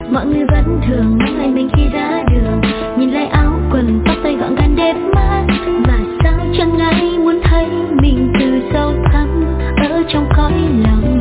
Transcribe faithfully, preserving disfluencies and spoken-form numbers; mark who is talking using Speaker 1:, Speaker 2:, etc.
Speaker 1: Mọi người vẫn thường ngắm lại mình khi ra đường, nhìn lại áo quần tóc tay gọn gàng đẹp mắt, mà sao chẳng ai muốn thấy mình từ sâu thẳm ở trong cõi lòng.